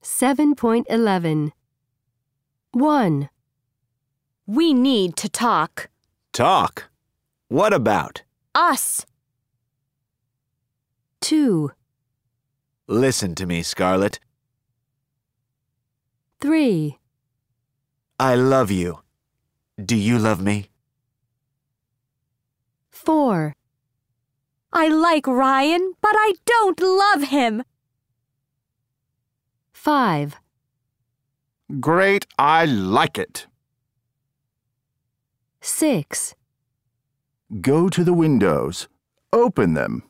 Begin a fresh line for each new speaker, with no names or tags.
7.11. 1,
We need to talk.
Talk. What about?
Us.
2,
Listen to me, Scarlett.
3,
I love you. Do you love me?
4,
I like Ryan, but I don't love him.
5,
Great, I like it.
6,
Go to the windows. Open them.